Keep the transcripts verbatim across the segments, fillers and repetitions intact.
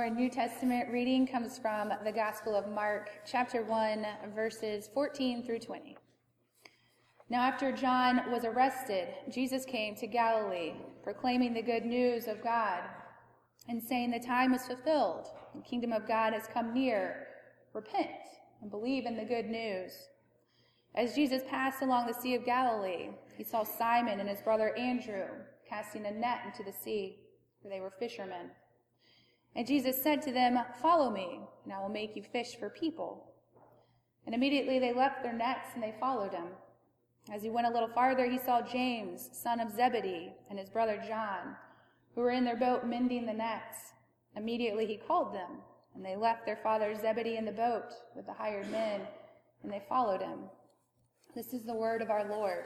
Our New Testament reading comes from the Gospel of Mark, chapter one, verses fourteen through twenty. Now after John was arrested, Jesus came to Galilee, proclaiming the good news of God, and saying, "The time is fulfilled, the kingdom of God has come near. Repent and believe in the good news." As Jesus passed along the Sea of Galilee, he saw Simon and his brother Andrew casting a net into the sea, for they were fishermen. And Jesus said to them, "Follow me, and I will make you fish for people." And immediately they left their nets and they followed him. As he went a little farther, he saw James, son of Zebedee, and his brother John, who were in their boat mending the nets. Immediately he called them, and they left their father Zebedee in the boat with the hired men, and they followed him. This is the word of our Lord.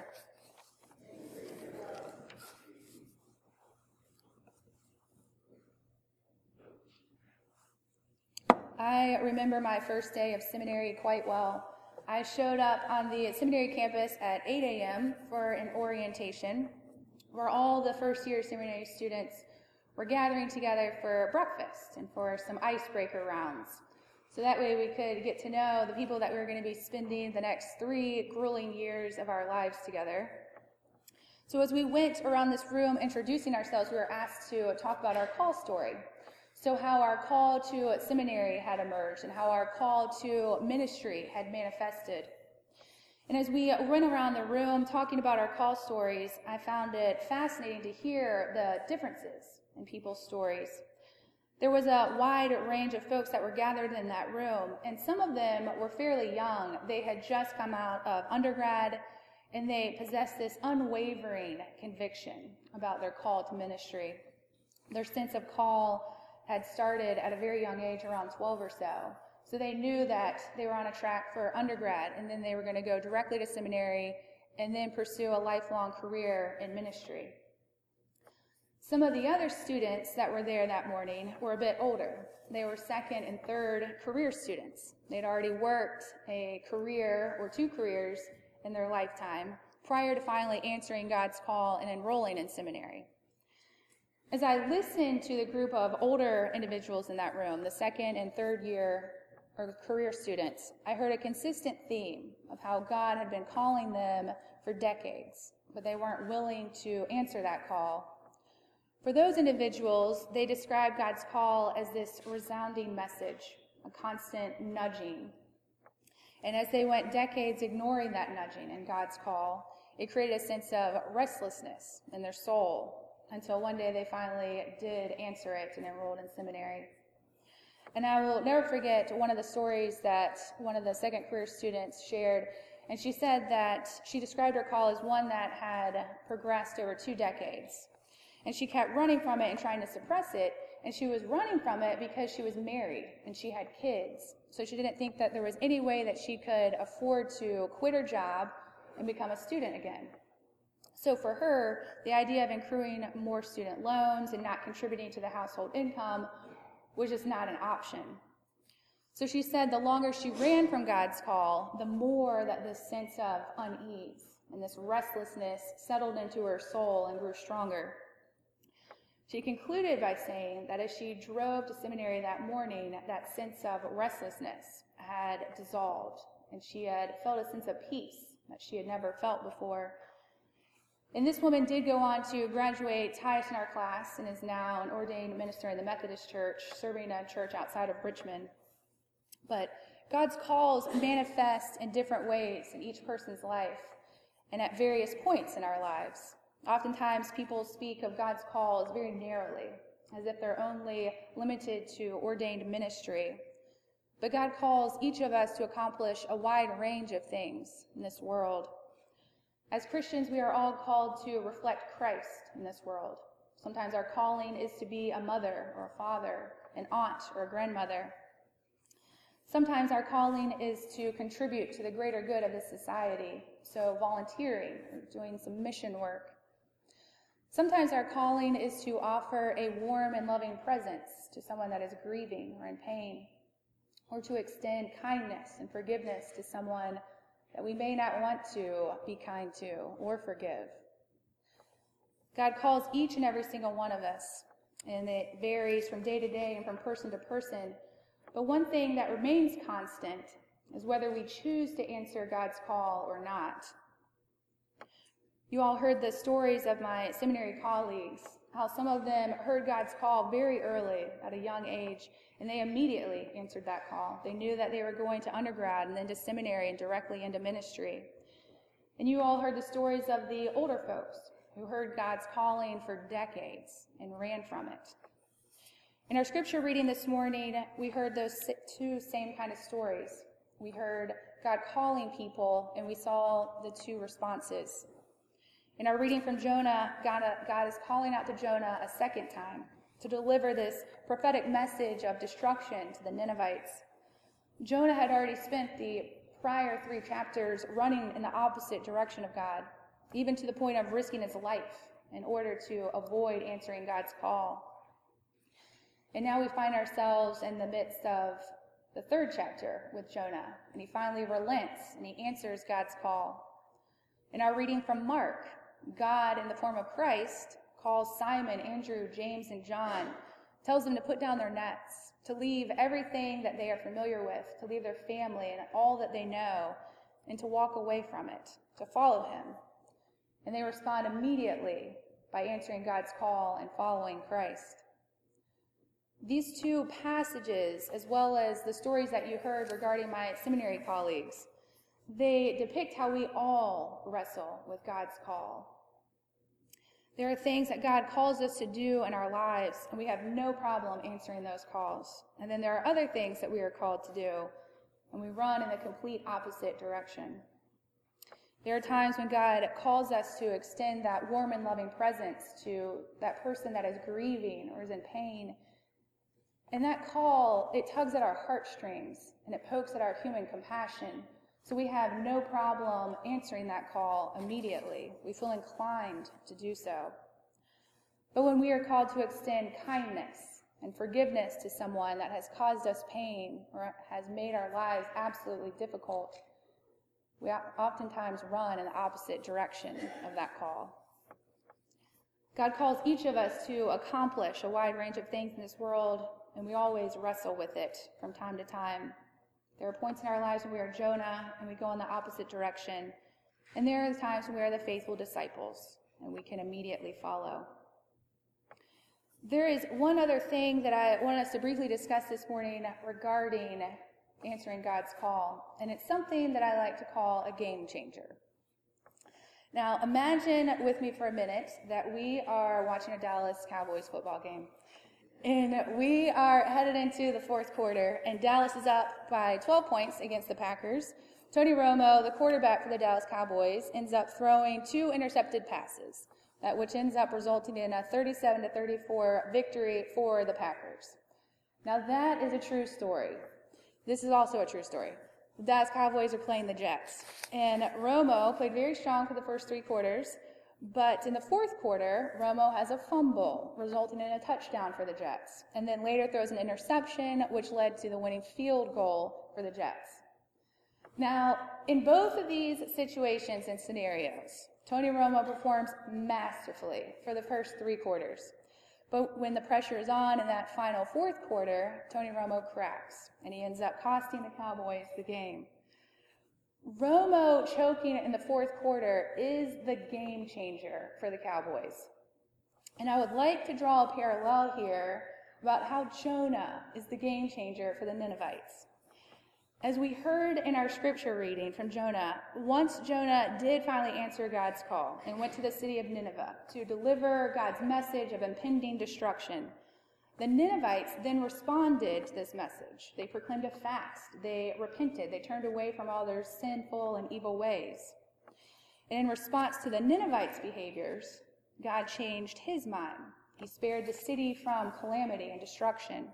I remember my first day of seminary quite well. I showed up on the seminary campus at eight a.m. for an orientation, where all the first-year seminary students were gathering together for breakfast and for some icebreaker rounds. So that way we could get to know the people that we were going to be spending the next three grueling years of our lives together. So as we went around this room introducing ourselves, we were asked to talk about our call story. So how our call to seminary had emerged and how our call to ministry had manifested. And as we went around the room talking about our call stories, I found it fascinating to hear the differences in people's stories. There was a wide range of folks that were gathered in that room, and some of them were fairly young. They had just come out of undergrad, and they possessed this unwavering conviction about their call to ministry. Their sense of call had started at a very young age, around twelve or so. So they knew that they were on a track for undergrad, and then they were going to go directly to seminary and then pursue a lifelong career in ministry. Some of the other students that were there that morning were a bit older. They were second and third career students. They'd already worked a career or two careers in their lifetime prior to finally answering God's call and enrolling in seminary. As I listened to the group of older individuals in that room, the second and third year or career students, I heard a consistent theme of how God had been calling them for decades, but they weren't willing to answer that call. For those individuals, they described God's call as this resounding message, a constant nudging. And as they went decades ignoring that nudging and God's call, it created a sense of restlessness in their soul, until one day they finally did answer it and enrolled in seminary. And I will never forget one of the stories that one of the second career students shared. And she said that she described her call as one that had progressed over two decades. And she kept running from it and trying to suppress it. And she was running from it because she was married and she had kids. So she didn't think that there was any way that she could afford to quit her job and become a student again. So for her, the idea of accruing more student loans and not contributing to the household income was just not an option. So she said the longer she ran from God's call, the more that this sense of unease and this restlessness settled into her soul and grew stronger. She concluded by saying that as she drove to seminary that morning, that sense of restlessness had dissolved, and she had felt a sense of peace that she had never felt before. And this woman did go on to graduate highest in our class and is now an ordained minister in the Methodist Church, serving a church outside of Richmond. But God's calls manifest in different ways in each person's life and at various points in our lives. Oftentimes, people speak of God's calls very narrowly, as if they're only limited to ordained ministry. But God calls each of us to accomplish a wide range of things in this world. As Christians, we are all called to reflect Christ in this world. Sometimes our calling is to be a mother or a father, an aunt or a grandmother. Sometimes our calling is to contribute to the greater good of this society, so volunteering or doing some mission work. Sometimes our calling is to offer a warm and loving presence to someone that is grieving or in pain, or to extend kindness and forgiveness to someone that we may not want to be kind to or forgive. God calls each and every single one of us, and it varies from day to day and from person to person. But one thing that remains constant is whether we choose to answer God's call or not. You all heard the stories of my seminary colleagues, how some of them heard God's call very early at a young age, and they immediately answered that call. They knew that they were going to undergrad and then to seminary and directly into ministry. And you all heard the stories of the older folks who heard God's calling for decades and ran from it. In our scripture reading this morning, we heard those two same kind of stories. We heard God calling people, and we saw the two responses. In our reading from Jonah, God, God is calling out to Jonah a second time to deliver this prophetic message of destruction to the Ninevites. Jonah had already spent the prior three chapters running in the opposite direction of God, even to the point of risking his life in order to avoid answering God's call. And now we find ourselves in the midst of the third chapter with Jonah, and he finally relents and he answers God's call. In our reading from Mark, God, in the form of Christ, calls Simon, Andrew, James, and John, tells them to put down their nets, to leave everything that they are familiar with, to leave their family and all that they know, and to walk away from it, to follow him. And they respond immediately by answering God's call and following Christ. These two passages, as well as the stories that you heard regarding my seminary colleagues, they depict how we all wrestle with God's call. There are things that God calls us to do in our lives, and we have no problem answering those calls. And then there are other things that we are called to do, and we run in the complete opposite direction. There are times when God calls us to extend that warm and loving presence to that person that is grieving or is in pain. And that call, it tugs at our heartstrings, and it pokes at our human compassion. So we have no problem answering that call immediately. We feel inclined to do so. But when we are called to extend kindness and forgiveness to someone that has caused us pain or has made our lives absolutely difficult, we oftentimes run in the opposite direction of that call. God calls each of us to accomplish a wide range of things in this world, and we always wrestle with it from time to time. There are points in our lives when we are Jonah and we go in the opposite direction. And there are times when we are the faithful disciples and we can immediately follow. There is one other thing that I want us to briefly discuss this morning regarding answering God's call. And it's something that I like to call a game changer. Now, imagine with me for a minute that we are watching a Dallas Cowboys football game. And we are headed into the fourth quarter, and Dallas is up by twelve points against the Packers. Tony Romo, the quarterback for the Dallas Cowboys, ends up throwing two intercepted passes, that which ends up resulting in a thirty-seven to thirty-four victory for the Packers. Now that is a true story. This is also a true story. The Dallas Cowboys are playing the Jets, and Romo played very strong for the first three quarters. But in the fourth quarter, Romo has a fumble, resulting in a touchdown for the Jets, and then later throws an interception, which led to the winning field goal for the Jets. Now, in both of these situations and scenarios, Tony Romo performs masterfully for the first three quarters. But when the pressure is on in that final fourth quarter, Tony Romo cracks, and he ends up costing the Cowboys the game. Romo choking in the fourth quarter is the game changer for the Cowboys. And I would like to draw a parallel here about how Jonah is the game changer for the Ninevites. As we heard in our scripture reading from Jonah, once Jonah did finally answer God's call and went to the city of Nineveh to deliver God's message of impending destruction, the Ninevites then responded to this message. They proclaimed a fast. They repented. They turned away from all their sinful and evil ways. And in response to the Ninevites' behaviors, God changed his mind. He spared the city from calamity and destruction.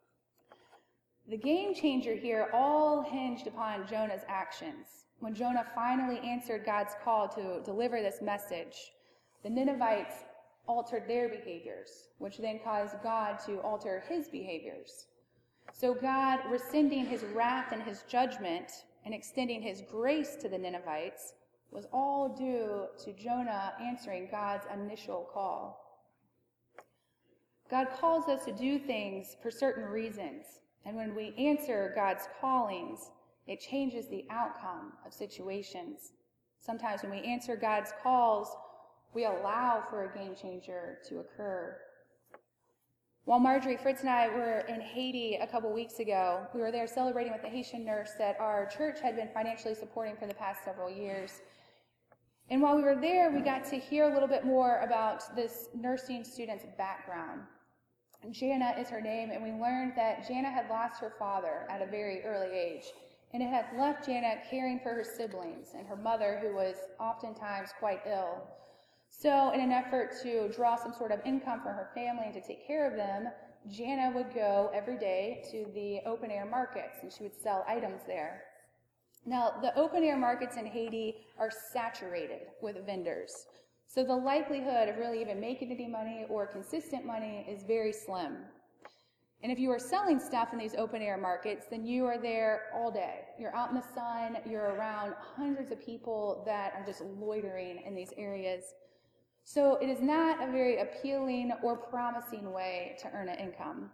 The game changer here all hinged upon Jonah's actions. When Jonah finally answered God's call to deliver this message, the Ninevites altered their behaviors, which then caused God to alter his behaviors. So God, rescinding his wrath and his judgment and extending his grace to the Ninevites, was all due to Jonah answering God's initial call. God calls us to do things for certain reasons, and when we answer God's callings, it changes the outcome of situations. Sometimes when we answer God's calls, we allow for a game changer to occur. While Marjorie, Fritz, and I were in Haiti a couple weeks ago, we were there celebrating with a Haitian nurse that our church had been financially supporting for the past several years. And while we were there, we got to hear a little bit more about this nursing student's background. Jana is her name, and we learned that Jana had lost her father at a very early age, and it had left Jana caring for her siblings and her mother, who was oftentimes quite ill. So in an effort to draw some sort of income for her family and to take care of them, Jana would go every day to the open-air markets, and she would sell items there. Now, the open-air markets in Haiti are saturated with vendors. So the likelihood of really even making any money or consistent money is very slim. And if you are selling stuff in these open-air markets, then you are there all day. You're out in the sun, you're around hundreds of people that are just loitering in these areas. So it is not a very appealing or promising way to earn an income.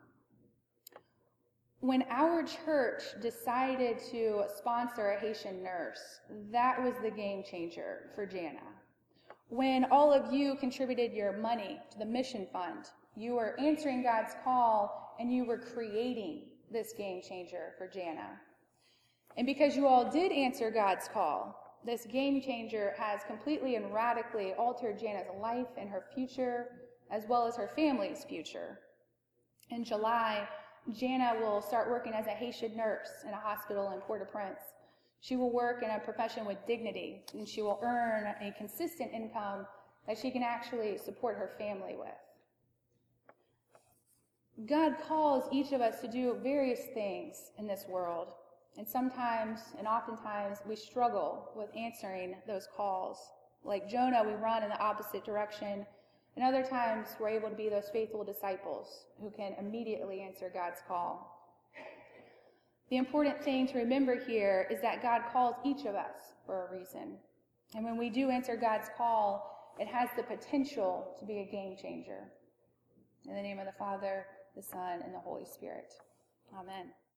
When our church decided to sponsor a Haitian nurse, that was the game changer for Jana. When all of you contributed your money to the mission fund, you were answering God's call and you were creating this game changer for Jana. And because you all did answer God's call, this game changer has completely and radically altered Jana's life and her future, as well as her family's future. In July, Jana will start working as a Haitian nurse in a hospital in Port-au-Prince. She will work in a profession with dignity, and she will earn a consistent income that she can actually support her family with. God calls each of us to do various things in this world, and sometimes, and oftentimes, we struggle with answering those calls. Like Jonah, we run in the opposite direction, and other times we're able to be those faithful disciples who can immediately answer God's call. The important thing to remember here is that God calls each of us for a reason. And when we do answer God's call, it has the potential to be a game changer. In the name of the Father, the Son, and the Holy Spirit. Amen.